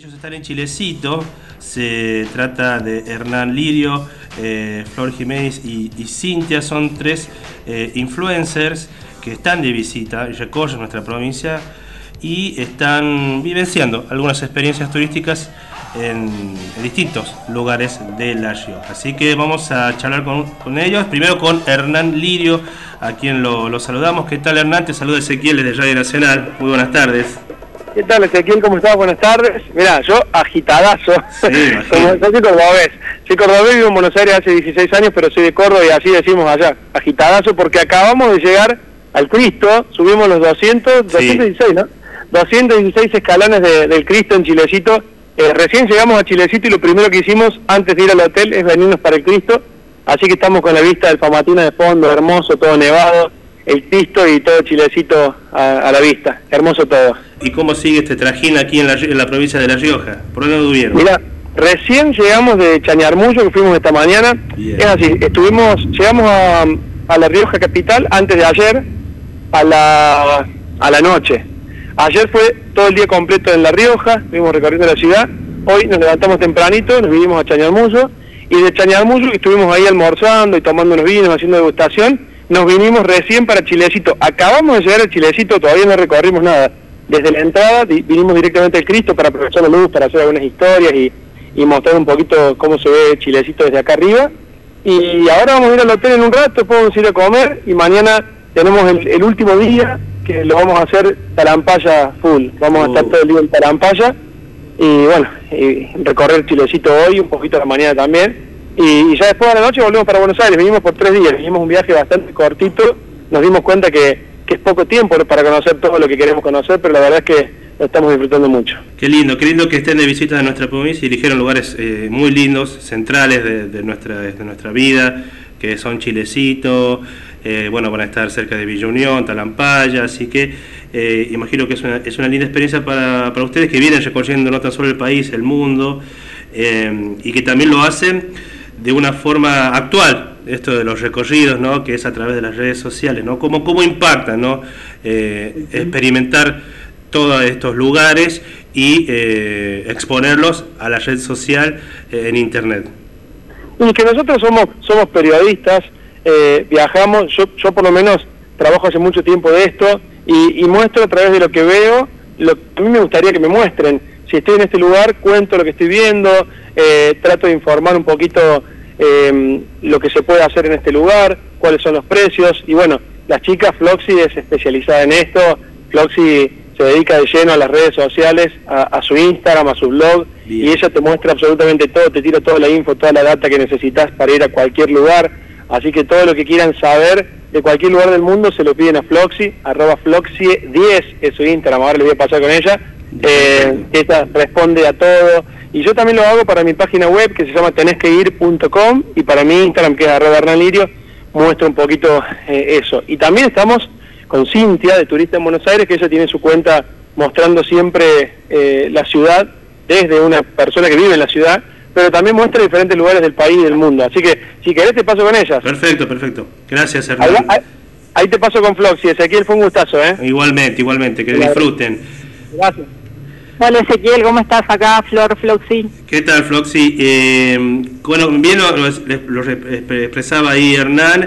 Ellos están en Chilecito, se trata de Hernán Lirio, Flor Jiménez y Cintia, son tres influencers que están de visita y recorren nuestra provincia y están vivenciando algunas experiencias turísticas en distintos lugares de La Rioja. Así que vamos a charlar con ellos, primero con Hernán Lirio, a quien lo saludamos. ¿Qué tal, Hernán? Te saluda Ezequiel desde Radio Nacional. Muy buenas tardes. ¿Qué tal, Ezequiel? ¿Cómo estás? Buenas tardes. Mirá, yo agitadazo. Sí, soy cordobés. Soy cordobés, vivo en Buenos Aires hace 16 años, pero soy de Córdoba y así decimos allá. Agitadazo porque acabamos de llegar al Cristo, subimos los 216, ¿no? 216 escalones del Cristo en Chilecito. Recién llegamos a Chilecito y lo primero que hicimos antes de ir al hotel es venirnos para el Cristo. Así que estamos con la vista del Famatina de fondo, hermoso, todo nevado, el Cristo y todo Chilecito a la vista. Hermoso todo. ¿Y cómo sigue este trajín aquí en la provincia de La Rioja? ¿Por dónde anduvieron? Mira, recién llegamos de Chañarmullo, que fuimos esta mañana. Bien. Es así, llegamos a La Rioja capital antes de ayer a la noche. Ayer fue todo el día completo en La Rioja, estuvimos recorriendo la ciudad. Hoy nos levantamos tempranito, nos vinimos a Chañarmullo y de Chañarmullo estuvimos ahí almorzando y tomando unos vinos, haciendo degustación. Nos vinimos recién para Chilecito. Acabamos de llegar a Chilecito, todavía no recorrimos nada. Desde la entrada vinimos directamente al Cristo para aprovechar la luz, para hacer algunas historias y mostrar un poquito cómo se ve Chilecito desde acá arriba. Y ahora vamos a ir al hotel en un rato, podemos ir a comer y mañana tenemos el último día que lo vamos a hacer Talampaya full. Vamos a estar todo el día en Talampaya y bueno, y recorrer Chilecito hoy, un poquito a la mañana también. Y ya después de la noche volvemos para Buenos Aires. Vinimos por 3 días, vinimos un viaje bastante cortito. Nos dimos cuenta que es poco tiempo para conocer todo lo que queremos conocer, pero la verdad es que lo estamos disfrutando mucho. Qué lindo que estén de visita de nuestra provincia y eligieron lugares muy lindos, centrales de nuestra vida, que son Chilecito, bueno, van a estar cerca de Villa Unión, Talampaya, así que imagino que es una linda experiencia para ustedes que vienen recorriendo no tan solo el país, el mundo, y que también lo hacen de una forma actual, esto de los recorridos, ¿no? Que es a través de las redes sociales, ¿no? ¿Cómo impacta, ¿no? Experimentar todos estos lugares y exponerlos a la red social en internet. Y que nosotros somos periodistas, viajamos, yo por lo menos trabajo hace mucho tiempo de esto y muestro a través de lo que veo, lo que a mí me gustaría que me muestren. Si estoy en este lugar, cuento lo que estoy viendo, trato de informar un poquito lo que se puede hacer en este lugar, cuáles son los precios, y bueno, las chicas, Floxy es especializada en esto. Floxy se dedica de lleno a las redes sociales, a su Instagram, a su blog. Bien. Y ella te muestra absolutamente todo, te tira toda la info, toda la data que necesitas para ir a cualquier lugar, así que todo lo que quieran saber de cualquier lugar del mundo se lo piden a Floxy, @Floxy10 es su Instagram, ahora le voy a pasar con ella. Esta responde a todo y yo también lo hago para mi página web que se llama tenesqueir.com y para mi Instagram que es @HernanLirio muestro un poquito eso. Y también estamos con Cintia de Turista en Buenos Aires, que ella tiene su cuenta mostrando siempre la ciudad desde una persona que vive en la ciudad, pero también muestra diferentes lugares del país y del mundo, así que si querés te paso con ellas. Perfecto, gracias, Hernán. Ahí te paso con Floxy. Ezequiel, fue un gustazo, Igualmente, que disfruten. Gracias. Hola Ezequiel, ¿cómo estás? Acá Floxy. ¿Qué tal, Floxy? Bueno, bien lo expresaba ahí Hernán,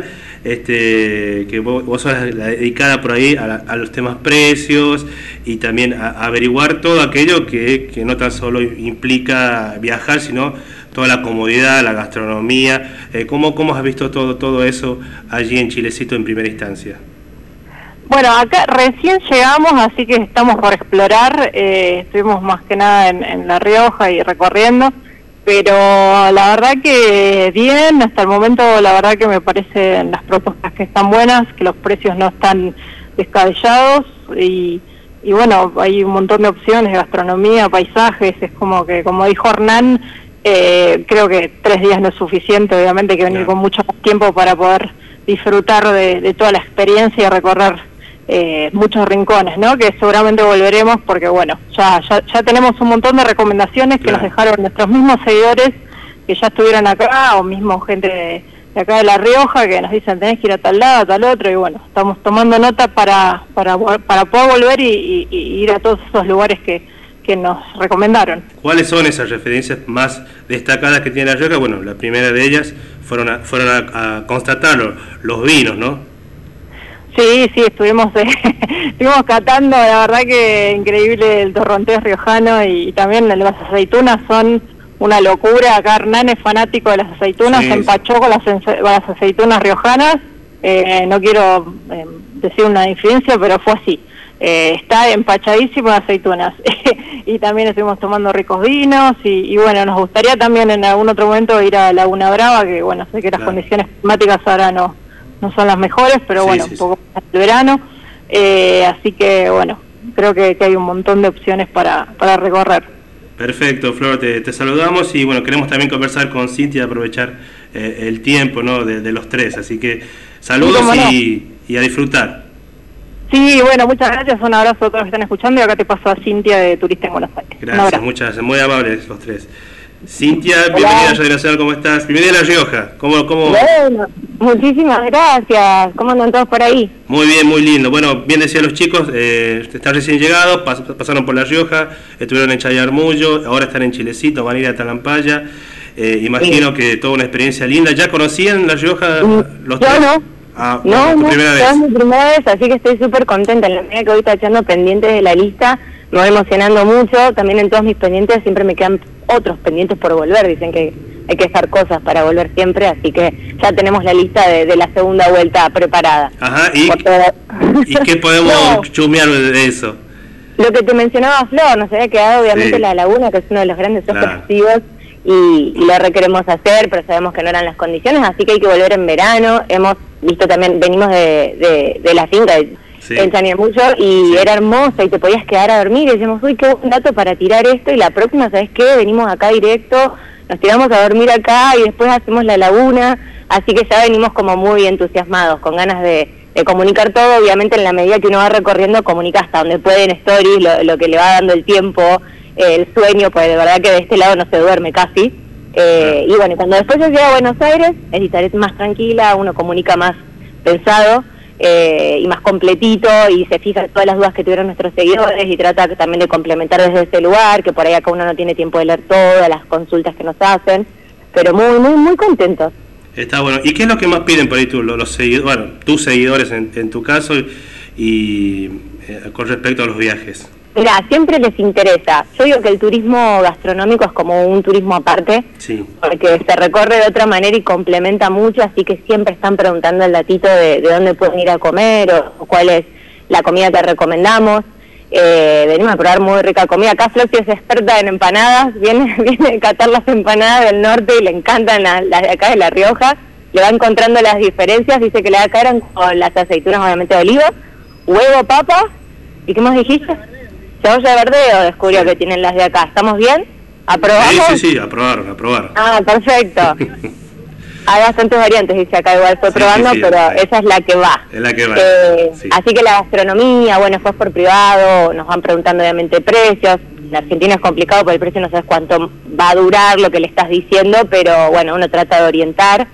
que vos sos la dedicada por ahí a los temas precios y también a averiguar todo aquello que no tan solo implica viajar, sino toda la comodidad, la gastronomía. ¿Cómo has visto todo eso allí en Chilecito en primera instancia? Bueno, acá recién llegamos, así que estamos por explorar, estuvimos más que nada en La Rioja y recorriendo, pero la verdad que bien, hasta el momento la verdad que me parecen las propuestas que están buenas, que los precios no están descabellados y bueno, hay un montón de opciones, gastronomía, paisajes, es como que, como dijo Hernán, creo que 3 días no es suficiente, obviamente hay que venir con mucho más tiempo para poder disfrutar de toda la experiencia y recorrer muchos rincones, ¿no? Que seguramente volveremos porque bueno, ya tenemos un montón de recomendaciones que nos dejaron nuestros mismos seguidores que ya estuvieron acá o mismo gente de acá de La Rioja que nos dicen tenés que ir a tal lado, a tal otro y bueno, estamos tomando nota para poder volver y ir a todos esos lugares que que nos recomendaron. ¿Cuáles son esas referencias más destacadas que tiene La Rioja? Bueno, la primera de ellas fueron a constatar los vinos, ¿no? Sí, estuvimos catando, la verdad que increíble el torrontés riojano y también las aceitunas son una locura. Acá Hernán es fanático de las aceitunas, sí, se empachó con las aceitunas riojanas, no quiero decir una diferencia, pero fue así. Está empachadísimo de aceitunas y también estuvimos tomando ricos vinos y bueno, nos gustaría también en algún otro momento ir a Laguna Brava, que bueno, sé que las condiciones climáticas ahora no son las mejores, pero bueno, un poco más el verano, así que bueno, creo que hay un montón de opciones para recorrer. Perfecto, Flor, te saludamos y bueno, queremos también conversar con Cintia y aprovechar el tiempo, ¿no?, de los tres, así que saludos y a disfrutar. Sí, bueno, muchas gracias, un abrazo a todos los que están escuchando y acá te paso a Cintia de Turista en Buenos Aires. Gracias, muchas gracias, muy amables los tres. Cintia, bienvenida a Radio Nacional, ¿cómo estás? Bienvenida a La Rioja, ¿cómo? Bueno, muchísimas gracias, ¿cómo andan todos por ahí? Muy bien, muy lindo. Bueno, bien decían los chicos, están recién llegados, pasaron por La Rioja, estuvieron en Chayarmullo, ahora están en Chilecito, van a ir a Talampaya. Imagino que toda una experiencia linda. ¿Ya conocían La Rioja los tres? No, primera vez. Es mi primera vez, así que estoy súper contenta. En la medida que voy tachando pendientes de la lista, me voy emocionando mucho. También en todos mis pendientes siempre me quedan otros pendientes por volver. Dicen que hay que dejar cosas para volver siempre, así que ya tenemos la lista de la segunda vuelta preparada. Ajá, ¿y qué podemos chumear de eso? Lo que te mencionaba Flor, nos había quedado obviamente la laguna, que es uno de los grandes objetivos, y lo requeremos hacer, pero sabemos que no eran las condiciones, así que hay que volver en verano. Hemos visto también, venimos de la finca en Chayarmullo y era hermosa y te podías quedar a dormir y decíamos, uy, qué buen dato para tirar esto, y la próxima, ¿sabes qué? Venimos acá directo, nos tiramos a dormir acá y después hacemos la laguna, así que ya venimos como muy entusiasmados, con ganas de comunicar todo. Obviamente en la medida que uno va recorriendo comunica hasta donde puede en stories, lo que le va dando el tiempo, el sueño, pues de verdad que de este lado no se duerme casi. Y bueno, cuando después se llega a Buenos Aires, es más tranquila, uno comunica más pensado y más completito, y se fija en todas las dudas que tuvieron nuestros seguidores y trata también de complementar desde ese lugar, que por ahí acá uno no tiene tiempo de leer todas las consultas que nos hacen, pero muy, muy, muy contentos. Está bueno. ¿Y qué es lo que más piden por ahí los seguidores, bueno, tus seguidores en tu caso y con respecto a los viajes? Mira, siempre les interesa. Yo digo que el turismo gastronómico es como un turismo aparte, porque se recorre de otra manera y complementa mucho, así que siempre están preguntando el datito de dónde pueden ir a comer o cuál es la comida que recomendamos. Venimos a probar muy rica comida. Acá Floxy es experta en empanadas, viene a catar las empanadas del norte y le encantan las de acá de La Rioja. Le va encontrando las diferencias, dice que le da cara con las aceitunas obviamente de oliva, huevo, papa, ¿y qué más dijiste? Cebolla verde, o descubrió que tienen las de acá. ¿Estamos bien? ¿Aprobamos? Sí, aprobaron. Ah, perfecto. Hay bastantes variantes, dice acá, igual estoy probando, pero esa es la que va. Es la que va. Así que la gastronomía, bueno, fue por privado, nos van preguntando obviamente precios. En Argentina es complicado porque el precio no sabes cuánto va a durar lo que le estás diciendo, pero bueno, uno trata de orientar.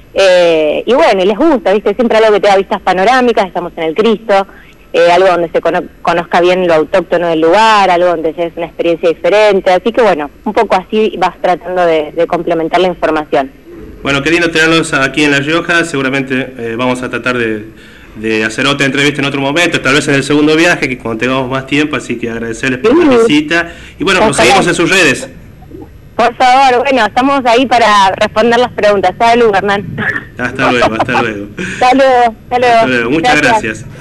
Y bueno, y les gusta, ¿viste? Siempre algo que te da vistas panorámicas, estamos en el Cristo. Algo donde se conozca bien lo autóctono del lugar, algo donde es una experiencia diferente, así que bueno, un poco así vas tratando de complementar la información. Bueno, qué lindo tenerlos aquí en La Rioja, seguramente vamos a tratar de hacer otra entrevista en otro momento, tal vez en el segundo viaje, que cuando tengamos más tiempo, así que agradecerles por la visita, y bueno, nos seguimos en sus redes. Por favor, bueno, estamos ahí para responder las preguntas. Salud, Hernán. Hasta luego. Hasta luego. Muchas gracias.